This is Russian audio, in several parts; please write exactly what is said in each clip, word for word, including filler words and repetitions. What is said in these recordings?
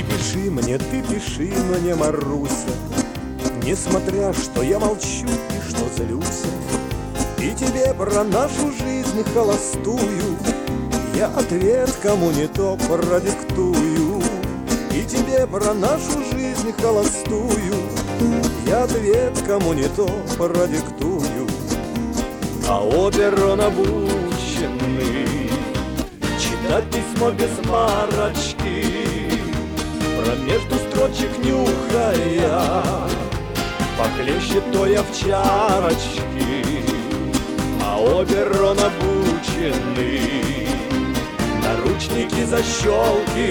пиши мне, ты пиши мне, Маруся, несмотря, что я молчу и что злюсь. И тебе про нашу жизнь холостую я ответ кому не то продиктую. И тебе про нашу жизнь холостую я ответ кому не то продиктую. А опер обученный читать письмо без марочки, про между строчек нюхая похлеще той овчарочки. А опер обученный наручники защелкивать,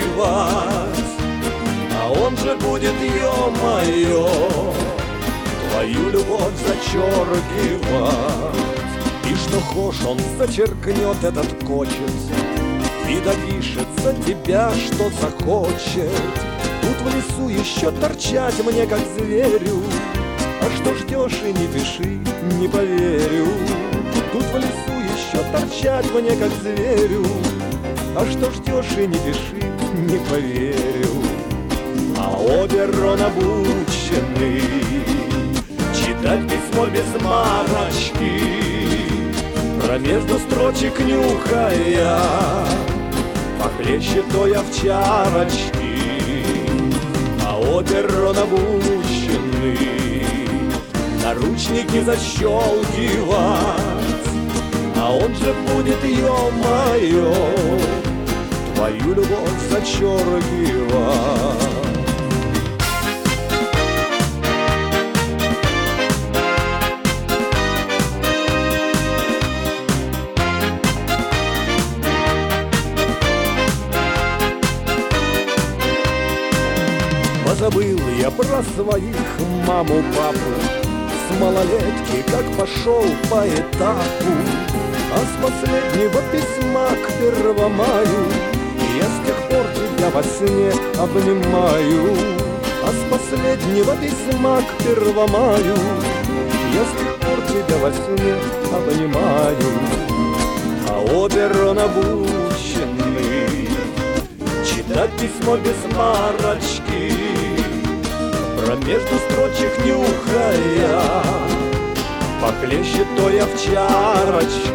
а он же будет, ё-моё, твою любовь зачеркивать. И что хошь он зачеркнет этот кочет и допишет за тебя, что захочет. Тут в лесу еще торчать мне как зверю, а что ждешь и не пиши, не поверю. Тут в лесу еще торчать мне как зверю, а что ждешь и не пиши, не поверю. А опер он обученный читать письмо без марочки, про между строчек нюхая похлеще той овчарочки. А опер он обученный наручники защелкивать, а он же будет, ё-моё, твою любовь зачеркивать. Позабыл я про своих маму, папу, с малолетки как пошел по этапу. А с последнего письма к Первомаю я с тех пор тебя во сне обнимаю. А с последнего письма к Первомаю я с тех пор тебя во сне обнимаю. А опер он обученный читать письмо без марочки, про между строчек нюхая похлеще той овчарочки.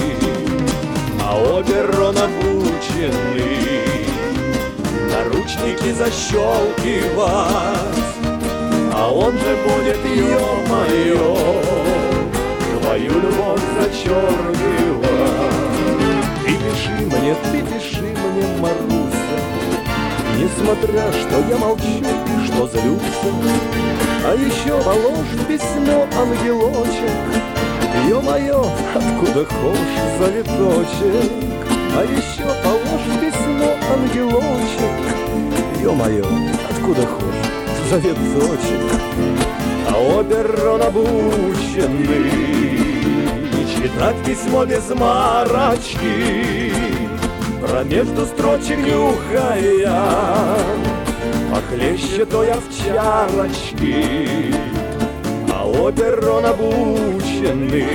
А опер он обученный наручники защелкивать, а он же будет, ё-моё, твою любовь зачеркивать. Ты пиши мне, ты пиши мне, Маруся, несмотря, что я молчу и что злюсь. А еще положь в письмо ангелочек, ё-моё, откуда хошь завиточек. А еще положь в письмо ангелочек, ё-моё, откуда хошь завиточек. А опер он обученный читать письмо без марочки, про между строчек нюхая похлеще той овчарочки. А опер он обученный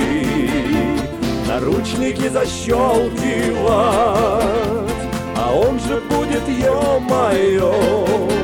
наручники защелкивать, а он же будет, ё-моё,